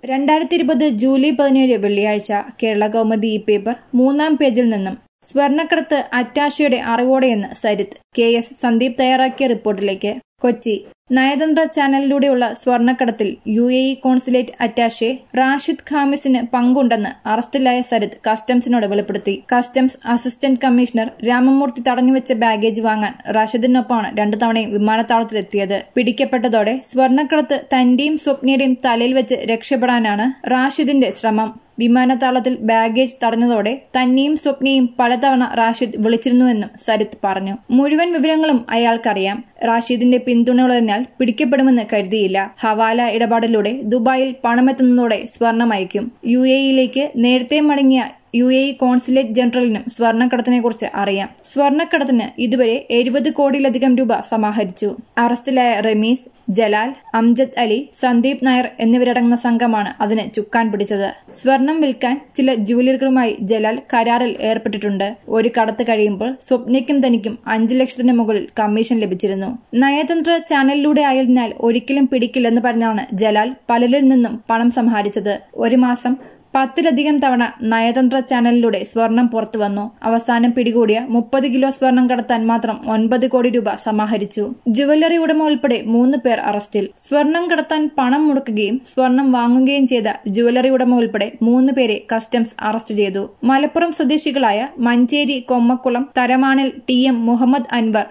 2020 July 17 വെള്ളിയാഴ്ച കേരള കൗമുദി ഈ paper 3-ാം പേജിൽ നിന്നും സ്വർണ്ണക്കടത്ത് അറ്റാഷയുടെ അറിവോടെയെന്ന് സരിത്ത് KS സന്ദീപ് തയ്യാറാക്കിയ റിപ്പോർട്ടിലേക്ക്. കൊച്ചി നയതന്ത്ര ചാനലിലൂടെയുള്ള സ്വർണ്ണക്കടത്തിൽ UAE കോൺസുലേറ്റ് അറ്റാഷെ റാഷിദ് ഖാമിസിന് പങ്കുണ്ടെന്ന് അറസ്റ്റിലായ സരിത്ത് കസ്റ്റംസിനോട് വെളിപ്പെടുത്തി. കസ്റ്റംസ് അസിസ്റ്റന്റ് കമ്മീഷണർ രാമമൂർത്തി തടഞ്ഞുവെച്ച ബാഗേജ് വാങ്ങാൻ റാഷിദിനൊപ്പമാണ് 2 തവണയും വിമാനത്താവളത്തിലെത്തിയത്. പിടിക്കപ്പെട്ടതോടെ സ്വർണ്ണക്കടത്ത് തന്റെയും സ്വപ്നയുടെയും തലയിൽ വെച്ച് രക്ഷപ്പെടാനാണ് റാഷിദിന്റെ ശ്രമം. വിമാനത്താവളത്തിൽ ബാഗേജ് തടഞ്ഞതോടെ തന്നെയും സ്വപ്നയും പലതവണ റാഷിദ് വിളിച്ചിരുന്നുവെന്നും സരിത്ത് പറഞ്ഞു. മുഴുവൻ വിവരങ്ങളും അയാൾക്കറിയാം. റാഷിദിന്റെ പിന്തുണയുള്ളതിനാൽ പിടിക്കപ്പെടുമെന്ന് കരുതിയില്ല. ഹവാല ഇടപാടിലൂടെ ദുബായിൽ പണമെത്തുന്നതോടെ സ്വർണം അയക്കും. UAEയിലേക്ക് നേരത്തെ മടങ്ങിയ UAE കോൺസുലേറ്റ് ജനറലിനും സ്വർണ്ണക്കടത്തിനെക്കുറിച്ച് അറിയാം. സ്വർണ്ണക്കടത്തിന് ഇതുവരെ 70 കോടിയിലധികം രൂപ സമാഹരിച്ചു. അറസ്റ്റിലായ റമീസ്, ജലാൽ, അംജദ് അലി, സന്ദീപ് നായർ എന്നിവരടങ്ങുന്ന സംഘമാണ് അതിന് ചുക്കാൻ പിടിച്ചത്. സ്വർണം വിൽക്കാൻ ചില ജൂവലറികളുമായി ജലാൽ കരാറിൽ ഏർപ്പെട്ടിട്ടുണ്ട്. ഒരു കടത്ത് കഴിയുമ്പോൾ സ്വപ്നയ്ക്കും തനിക്കും 5 ലക്ഷത്തിന് മുകളിൽ കമ്മീഷൻ ലഭിച്ചിരുന്നു. നയതന്ത്ര ചാനലിലൂടെ ആയതിനാൽ ഒരിക്കലും പിടിക്കില്ലെന്ന് പറഞ്ഞാണ് ജലാൽ പലരിൽ നിന്നും പണം സമാഹരിച്ചത്. ഒരു മാസം 10-ലധികം തവണ നയതന്ത്ര ചാനലിലൂടെ സ്വർണം പുറത്തുവന്നു. അവസാനം പിടികൂടിയ 30 കിലോ സ്വർണം കടത്താൻ മാത്രം 9 കോടി രൂപ സമാഹരിച്ചു. ജുവലറി ഉടമ ഉൾപ്പെടെ 3 പേർ അറസ്റ്റിൽ. സ്വർണം കടത്താൻ പണം മുടക്കുകയും സ്വർണം വാങ്ങുകയും ചെയ്ത ജുവലറി ഉടമ ഉൾപ്പെടെ 3 പേരെ കസ്റ്റംസ് അറസ്റ്റ് ചെയ്തു. മലപ്പുറം സ്വദേശികളായ മഞ്ചേരി കൊമ്മക്കുളം തരമാണിൽ TM മുഹമ്മദ് അൻവർ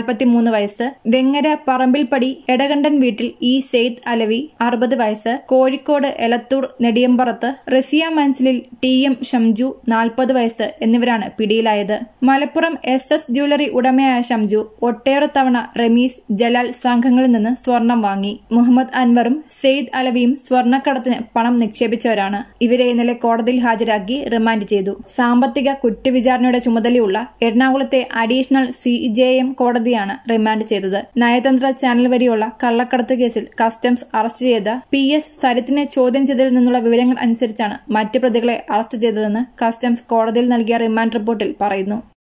43 വയസ്സ്, വെങ്ങര പറമ്പിൽപ്പടി എടകണ്ടൻ വീട്ടിൽ E സെയ്ദ് അലവി 60 വയസ്സ്, കോഴിക്കോട് എലത്തൂർ നെടിയമ്പറത്ത് റസിയ മൻസിലിൽ TM ഷംജു 40 വയസ്സ് എന്നിവരാണ് പിടിയിലായത്. മലപ്പുറം SS ജ്വല്ലറി ഉടമയായ ഷംജു ഒട്ടേറെ തവണ റമീസ്, ജലാൽ സംഘങ്ങളിൽ നിന്ന് സ്വർണം വാങ്ങി. മുഹമ്മദ് അൻവറും സെയ്ദ് അലവിയും സ്വർണ്ണക്കടത്തിന് പണം നിക്ഷേപിച്ചവരാണ്. ഇവരെ ഇന്നലെ കോടതിയിൽ ഹാജരാക്കി റിമാൻഡ് ചെയ്തു. സാമ്പത്തിക കുറ്റവിചാരണയുടെ ചുമതലയുള്ള എറണാകുളത്തെ അഡീഷണൽ CJM കോടതിയാണ് റിമാൻഡ് ചെയ്തത്. നയതന്ത്ര ചാനൽ വഴിയുള്ള കള്ളക്കടത്ത് കേസിൽ കസ്റ്റംസ് അറസ്റ്റ് ചെയ്ത PS സരിത്തിനെ ചോദ്യം ചെയ്തതിൽ നിന്നുള്ള വിവരങ്ങൾ അനുസരിച്ചാണ് മറ്റ് പ്രതികളെ അറസ്റ്റ് ചെയ്തതെന്ന് കസ്റ്റംസ് കോടതിയിൽ നൽകിയ റിമാൻഡ് റിപ്പോർട്ടിൽ പറയുന്നു.